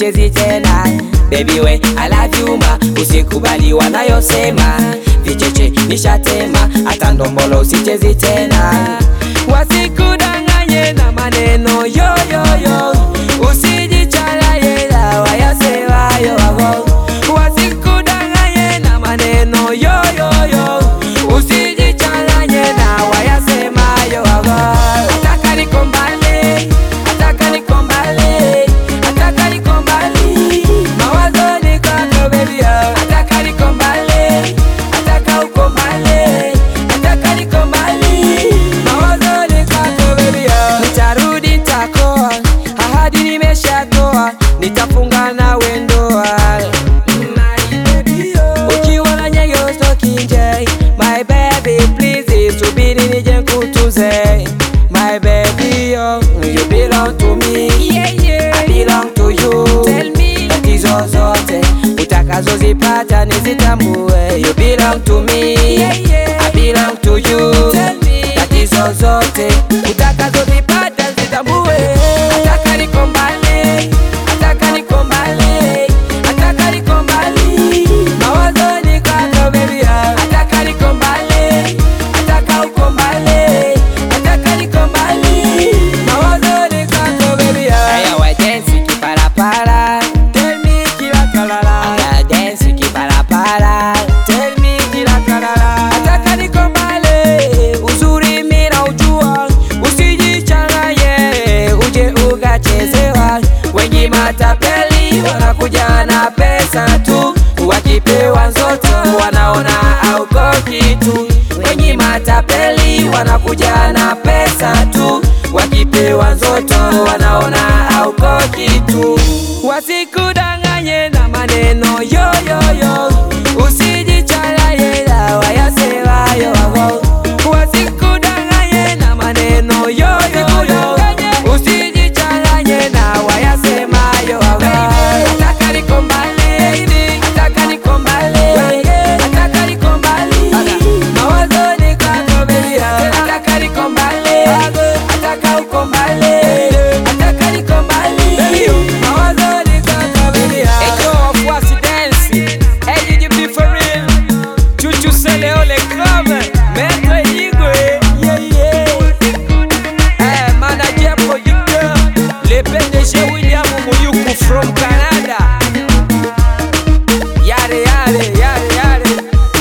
sichezi tena. Baby we I love you ma, usikubali wanayosema. Vicheche nishatema, hata ndombolo sichezi tena. Wasikudanganye na maneno yo yo yo, usijichanganye na wayasemayo wao. Wasikudanganye na maneno yo yo yo, usijichanganye na wayasemayo wao. Ataka nikombale, ataka nikombale, ataka nikombali, mawazo ni kwako baby. Ataka nikombale, ataka ukombale, ataka nikombali, mawazo ni kwako baby. Nitarudi nitakoa, ahadi nimeshatoa, nitafunga nawe ndoa. Ukiwa na nyayo stoki nje, my baby please, subiri nije nikutunze. My baby yo, you belong to me, I belong to you. Tell me tatizo zote utakazozipata nizitambue. You belong to me, I belong to you. Tell me tatizo zote utakazozipata nizitambue. Ataka nikombale, ataka nikombale, ataka nikombali, mawazo ni kwako baby. Ataka nikombale, ataka ukombale, ataka nikombali, mawazo ni kwako baby. Aya wa dance kiparapara, tell me kila kalala. Aya dance kiparapara, tell me kila kalala. Ataka nikombale, uzuri mira ujua, usijichanganye uje ukachezewa. Wengi matapeli wanakuja na pesa tu, wakipewa nzoto wanaona hauko kitu. Wengi matapeli wanakuja na pesa tu, wakipewa nzoto wanaona hauko kitu. Wasikudanganye na maneno yo yo yo, usijichanganye na wayasemayo wao. Wasikudanganye na maneno yo yo yo, usijichanganye na wayasemayo wao. Ataka nikombale, ataka nikombale, ataka nikombali, mawazo ni kwako baby. Ataka nikombale, ataka ukombale, ataka nikombali, mawazo ni kwako baby. Hey yo, wafuasi dance, hey you be for real, chuchu sele ole club, Maître Igwe, manager producteur, le PDG William Muyuku from Canada. Yare yare yare yare,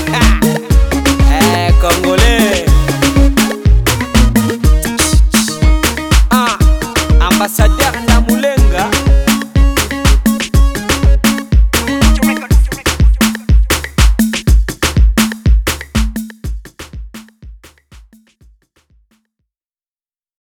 Congolais, ambassadeur